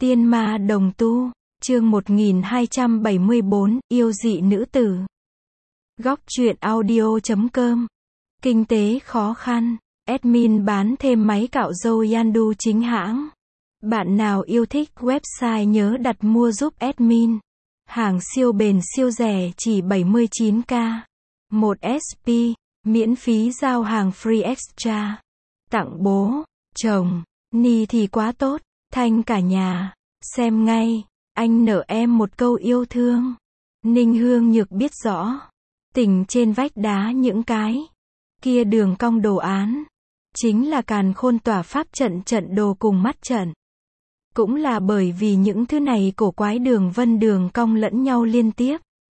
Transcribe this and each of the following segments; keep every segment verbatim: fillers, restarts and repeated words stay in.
Tiên ma đồng tu, chương một nghìn hai trăm bảy mươi bốn, yêu dị nữ tử. Góc truyện audio chấm com. Kinh tế khó khăn, admin bán thêm máy cạo râu Yandu chính hãng. Bạn nào yêu thích website nhớ đặt mua giúp admin. Hàng siêu bền siêu rẻ chỉ bảy mươi chín k. một ét pê, miễn phí giao hàng free extra. Tặng bố, chồng, ni thì quá tốt, thanh cả nhà. Xem ngay, anh nợ em một câu yêu thương. Ninh Hương Nhược biết rõ. Tình trên vách đá những cái kia đường cong đồ án. Chính là càn khôn tỏa pháp trận trận đồ cùng mắt trận. Cũng là bởi vì những thứ này cổ quái đường vân đường cong lẫn nhau liên tiếp.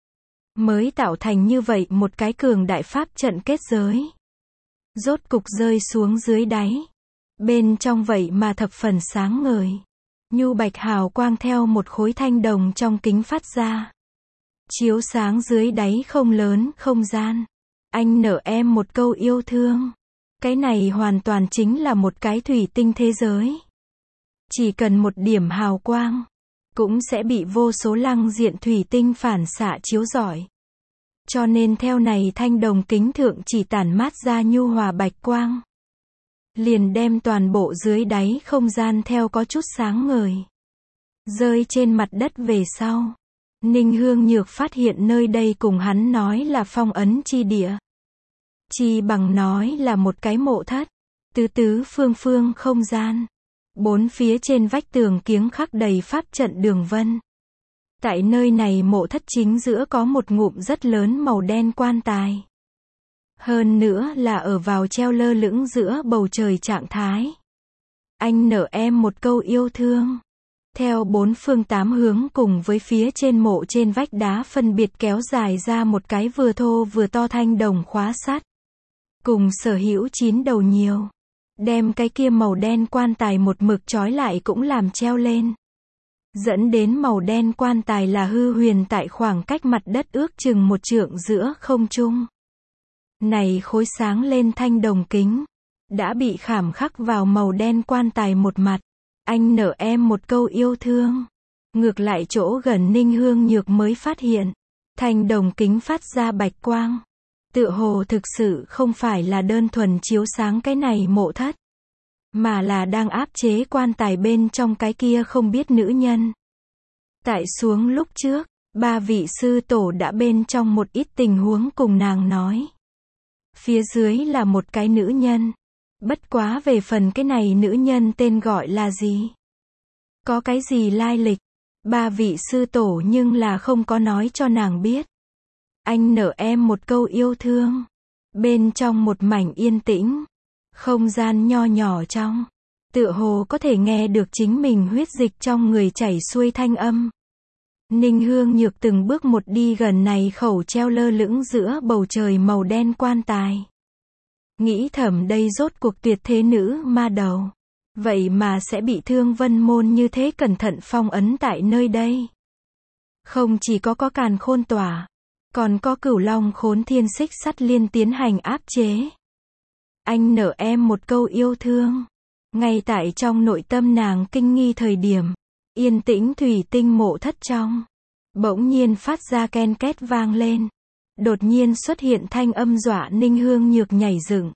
Mới tạo thành như vậy một cái cường đại pháp trận kết giới. Rốt cục rơi xuống dưới đáy. Bên trong vậy mà thập phần sáng ngời. Nhu bạch hào quang theo một khối thanh đồng trong kính phát ra. Chiếu sáng dưới đáy không lớn không gian. Anh nợ em một câu yêu thương. Cái này hoàn toàn chính là một cái thủy tinh thế giới. Chỉ cần một điểm hào quang, cũng sẽ bị vô số lăng diện thủy tinh phản xạ chiếu rọi. Cho nên theo này thanh đồng kính thượng chỉ tản mát ra nhu hòa bạch quang. Liền đem toàn bộ dưới đáy không gian theo có chút sáng ngời. Rơi trên mặt đất về sau. Ninh Hương Nhược phát hiện nơi đây cùng hắn nói là phong ấn chi địa. Chi bằng nói là một cái mộ thất. Tứ tứ phương phương không gian. Bốn phía trên vách tường kiếng khắc đầy pháp trận đường vân. Tại nơi này mộ thất chính giữa có một ngụm rất lớn màu đen quan tài. Hơn nữa là ở vào treo lơ lửng giữa bầu trời trạng thái. Anh nợ em một câu yêu thương. Theo bốn phương tám hướng cùng với phía trên mộ trên vách đá phân biệt kéo dài ra một cái vừa thô vừa to thanh đồng khóa sắt. Cùng sở hữu chín đầu nhiều. Đem cái kia màu đen quan tài một mực trói lại cũng làm treo lên. Dẫn đến màu đen quan tài là hư huyền tại khoảng cách mặt đất ước chừng một trượng giữa không trung. Này khối sáng lên thanh đồng kính. Đã bị khảm khắc vào màu đen quan tài một mặt. Anh nợ em một câu yêu thương. Ngược lại chỗ gần Ninh Hương Nhược mới phát hiện. Thanh đồng kính phát ra bạch quang. Tựa hồ thực sự không phải là đơn thuần chiếu sáng cái này mộ thất. Mà là đang áp chế quan tài bên trong cái kia không biết nữ nhân. Tại xuống lúc trước, ba vị sư tổ đã bên trong một ít tình huống cùng nàng nói. Phía dưới là một cái nữ nhân. Bất quá về phần cái này nữ nhân tên gọi là gì? Có cái gì lai lịch? Ba vị sư tổ nhưng là không có nói cho nàng biết. Anh nợ em một câu yêu thương. Bên trong một mảnh yên tĩnh. Không gian nho nhỏ trong. Tựa hồ có thể nghe được chính mình huyết dịch trong người chảy xuôi thanh âm. Ninh Hương Nhược từng bước một đi gần này khẩu treo lơ lửng giữa bầu trời màu đen quan tài. Nghĩ thầm đây rốt cuộc tuyệt thế nữ ma đầu. Vậy mà sẽ bị Thương Vân Môn như thế cẩn thận phong ấn tại nơi đây. Không chỉ có có càn khôn tỏa. Còn có cửu long khốn thiên xích sắt liên tiến hành áp chế. Anh nợ em một câu yêu thương. Ngay tại trong nội tâm nàng kinh nghi thời điểm. Yên tĩnh thủy tinh mộ thất trong. Bỗng nhiên phát ra ken két vang lên. Đột nhiên xuất hiện thanh âm dọa Ninh Hương Nhược nhảy dựng.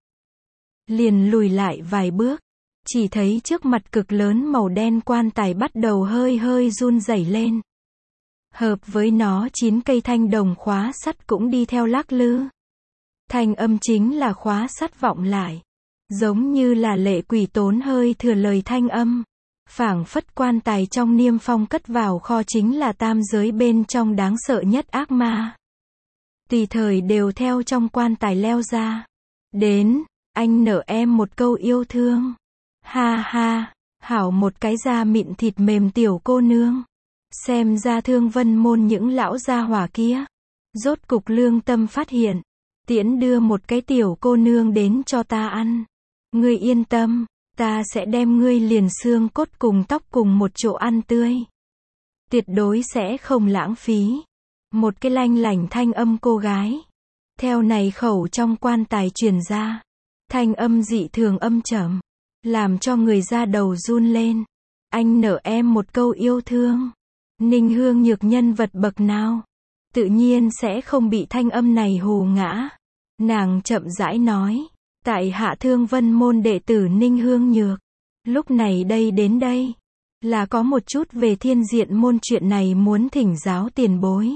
Liền lùi lại vài bước. Chỉ thấy trước mặt cực lớn màu đen quan tài bắt đầu hơi hơi run rẩy lên. Hợp với nó chín cây thanh đồng khóa sắt cũng đi theo lắc lư. Thanh âm chính là khóa sắt vọng lại. Giống như là lệ quỷ tốn hơi thừa lời thanh âm. Phảng phất quan tài trong niêm phong cất vào kho chính là tam giới bên trong đáng sợ nhất ác ma. Tùy thời đều theo trong quan tài leo ra. Đến, anh nợ em một câu yêu thương. Ha ha, hảo một cái da mịn thịt mềm tiểu cô nương. Xem ra Thương Vân Môn những lão gia hỏa kia. Rốt cục lương tâm phát hiện. Tiễn đưa một cái tiểu cô nương đến cho ta ăn. Ngươi yên tâm, ta sẽ đem ngươi liền xương cốt cùng tóc cùng một chỗ ăn tươi. Tuyệt đối sẽ không lãng phí. Một cái lanh lảnh thanh âm cô gái. Theo này khẩu trong quan tài truyền ra. Thanh âm dị thường âm trầm. Làm cho người da đầu run lên. Anh nợ em một câu yêu thương. Ninh Hương Nhược nhân vật bậc nào? Tự nhiên sẽ không bị thanh âm này hù ngã. Nàng chậm rãi nói. Tại hạ Thương Vân môn đệ tử Ninh Hương Nhược. Lúc này đây đến đây. Là có một chút về thiên diện môn chuyện này muốn thỉnh giáo tiền bối.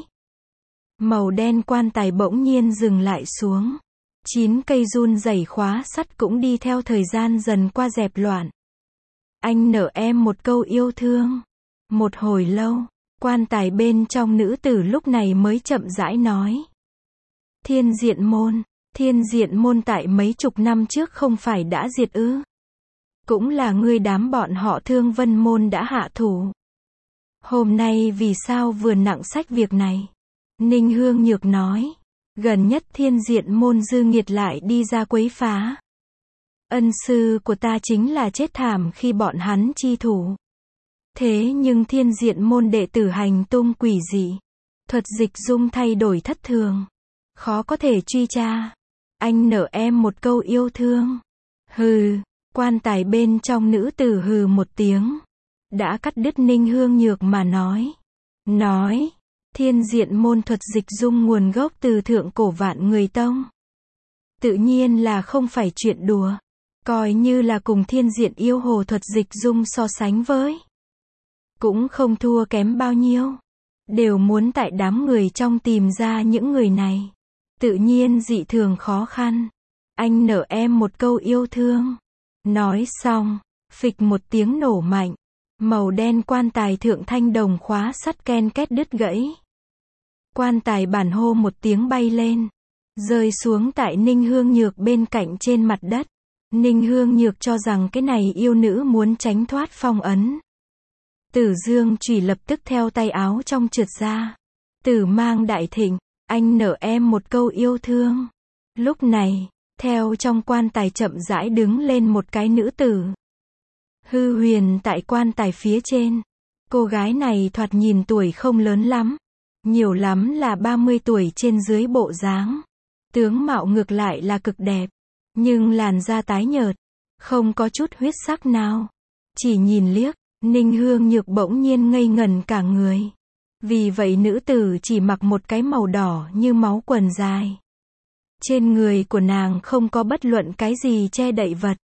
Màu đen quan tài bỗng nhiên dừng lại xuống. Chín cây run rẩy khóa sắt cũng đi theo thời gian dần qua dẹp loạn. Anh nợ em một câu yêu thương. Một hồi lâu, quan tài bên trong nữ tử lúc này mới chậm rãi nói. Thiên diện môn, thiên diện môn tại mấy chục năm trước không phải đã diệt ư? Cũng là ngươi đám bọn họ Thương Vân môn đã hạ thủ. Hôm nay vì sao vừa nặng sách việc này? Ninh Hương Nhược nói. Gần nhất thiên diện môn dư nghiệt lại đi ra quấy phá. Ân sư của ta chính là chết thảm khi bọn hắn chi thủ. Thế nhưng thiên diện môn đệ tử hành tung quỷ dị. Thuật dịch dung thay đổi thất thường. Khó có thể truy tra. Anh nợ em một câu yêu thương. Hừ, quan tài bên trong nữ tử hừ một tiếng. Đã cắt đứt Ninh Hương Nhược mà nói. Nói. Thiên diện môn thuật dịch dung nguồn gốc từ thượng cổ Vạn Người Tông. Tự nhiên là không phải chuyện đùa. Coi như là cùng thiên diện yêu hồ thuật dịch dung so sánh với. Cũng không thua kém bao nhiêu. Đều muốn tại đám người trong tìm ra những người này. Tự nhiên dị thường khó khăn. Anh nợ em một câu yêu thương. Nói xong, phịch một tiếng nổ mạnh. Màu đen quan tài thượng thanh đồng khóa sắt ken két đứt gãy. Quan tài bản hô một tiếng bay lên. Rơi xuống tại Ninh Hương Nhược bên cạnh trên mặt đất. Ninh Hương Nhược cho rằng cái này yêu nữ muốn tránh thoát phong ấn. Tử Dương chùy lập tức theo tay áo trong trượt ra. Tử mang đại thịnh, anh nợ em một câu yêu thương. Lúc này, theo trong quan tài chậm rãi đứng lên một cái nữ tử. Hư huyền tại quan tài phía trên. Cô gái này thoạt nhìn tuổi không lớn lắm. Nhiều lắm là ba mươi tuổi trên dưới bộ dáng. Tướng mạo ngược lại là cực đẹp. Nhưng làn da tái nhợt. Không có chút huyết sắc nào. Chỉ nhìn liếc, Ninh Hương Nhược bỗng nhiên ngây ngẩn cả người. Vì vậy nữ tử chỉ mặc một cái màu đỏ như máu quần dài. Trên người của nàng không có bất luận cái gì che đậy vật.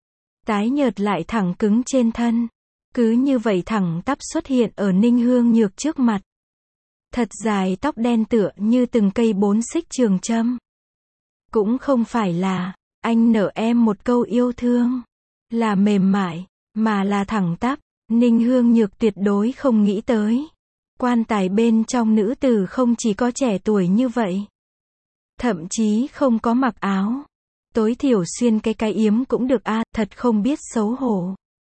Tái nhợt lại thẳng cứng trên thân. Cứ như vậy thẳng tắp xuất hiện ở Ninh Hương Nhược trước mặt. Thật dài tóc đen tựa như từng cây bốn xích trường châm. Cũng không phải là, anh nợ em một câu yêu thương. Là mềm mại, mà là thẳng tắp. Ninh Hương Nhược tuyệt đối không nghĩ tới. Quan tài bên trong nữ tử không chỉ có trẻ tuổi như vậy. Thậm chí không có mặc áo. Tối thiểu xuyên cái cái yếm cũng được a, à, thật không biết xấu hổ.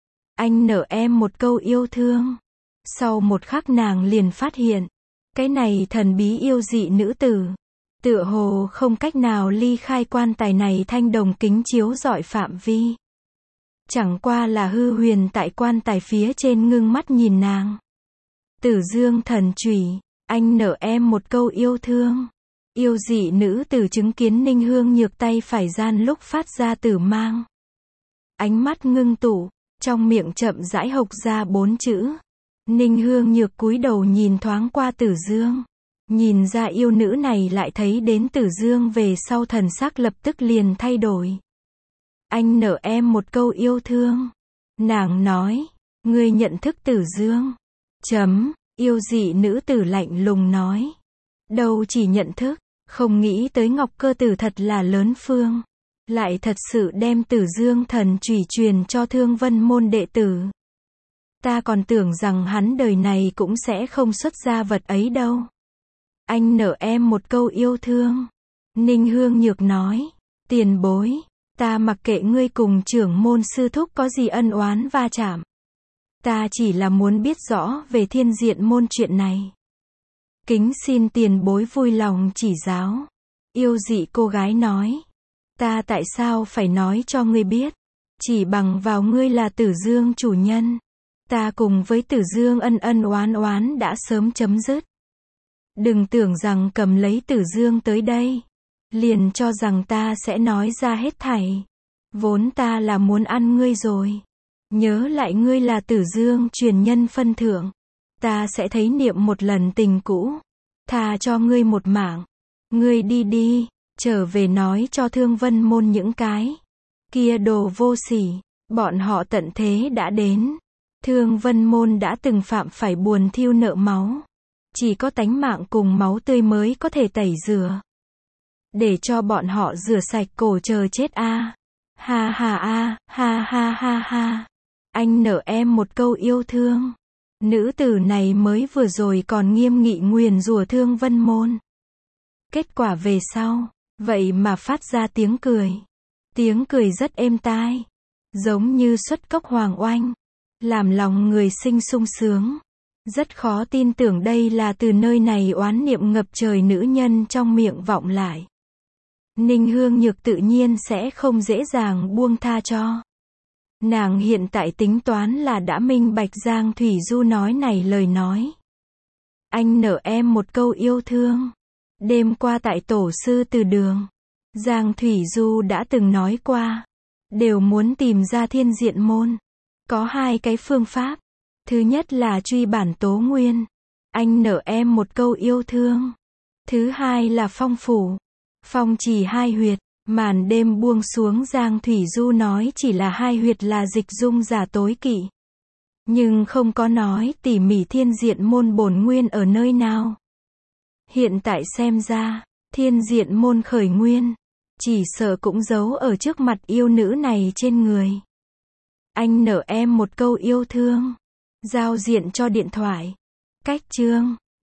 Anh nợ em một câu yêu thương. Sau một khắc nàng liền phát hiện. Cái này thần bí yêu dị nữ tử. Tựa hồ không cách nào ly khai quan tài này thanh đồng kính chiếu rọi phạm vi. Chẳng qua là hư huyền tại quan tài phía trên ngưng mắt nhìn nàng. Tử Dương thần chùy, anh nợ em một câu yêu thương. Yêu dị nữ tử chứng kiến Ninh Hương Nhược tay phải gian lúc phát ra tử mang. Ánh mắt ngưng tụ, trong miệng chậm rãi hộc ra bốn chữ. Ninh Hương Nhược cúi đầu nhìn thoáng qua Tử Dương. Nhìn ra yêu nữ này lại thấy đến Tử Dương về sau thần sắc lập tức liền thay đổi. Anh nợ em một câu yêu thương. Nàng nói, ngươi nhận thức Tử Dương. Chấm, yêu dị nữ tử lạnh lùng nói. Đâu chỉ nhận thức, không nghĩ tới Ngọc Cơ Tử thật là lớn phương. Lại thật sự đem Tử Dương thần chùy truyền cho Thương Vân môn đệ tử. Ta còn tưởng rằng hắn đời này cũng sẽ không xuất ra vật ấy đâu. Anh nợ em một câu yêu thương. Ninh Hương Nhược nói, tiền bối, ta mặc kệ ngươi cùng trưởng môn sư thúc có gì ân oán va chạm. Ta chỉ là muốn biết rõ về thiên diện môn chuyện này. Kính xin tiền bối vui lòng chỉ giáo. Yêu dị cô gái nói, ta tại sao phải nói cho ngươi biết. Chỉ bằng vào ngươi là Tử Dương chủ nhân. Ta cùng với Tử Dương ân ân oán oán đã sớm chấm dứt. Đừng tưởng rằng cầm lấy Tử Dương tới đây, liền cho rằng ta sẽ nói ra hết thảy. Vốn ta là muốn ăn ngươi rồi. Nhớ lại ngươi là Tử Dương truyền nhân phân thượng. Ta sẽ thấy niệm một lần tình cũ. Tha cho ngươi một mạng. Ngươi đi đi, trở về nói cho Thương Vân Môn những cái kia đồ vô sỉ. Bọn họ tận thế đã đến. Thương Vân Môn đã từng phạm phải buồn thiêu nợ máu. Chỉ có tánh mạng cùng máu tươi mới có thể tẩy rửa. Để cho bọn họ rửa sạch cổ chờ chết a. Ha ha a, ha ha ha ha. Anh nợ em một câu yêu thương. Nữ tử này mới vừa rồi còn nghiêm nghị nguyền rủa Thương Vân Môn. Kết quả về sau, vậy mà phát ra tiếng cười. Tiếng cười rất êm tai. Giống như xuất cốc hoàng oanh. Làm lòng người sinh sung sướng. Rất khó tin tưởng đây là từ nơi này oán niệm ngập trời nữ nhân trong miệng vọng lại. Ninh Hương Nhược tự nhiên sẽ không dễ dàng buông tha cho. Nàng hiện tại tính toán là đã minh bạch Giang Thủy Du nói này lời nói. Anh nợ em một câu yêu thương. Đêm qua tại tổ sư từ đường, Giang Thủy Du đã từng nói qua. Đều muốn tìm ra thiên diện môn. Có hai cái phương pháp. Thứ nhất là truy bản tố nguyên. Anh nợ em một câu yêu thương. Thứ hai là phong phủ. Phong chỉ hai huyệt. Màn đêm buông xuống Giang Thủy Du nói chỉ là hai huyệt là dịch dung giả tối kỵ. Nhưng không có nói tỉ mỉ thiên diện môn bổn nguyên ở nơi nào. Hiện tại xem ra, thiên diện môn khởi nguyên. Chỉ sợ cũng giấu ở trước mặt yêu nữ này trên người. Anh nợ em một câu yêu thương. Giao diện cho điện thoại. Cách chương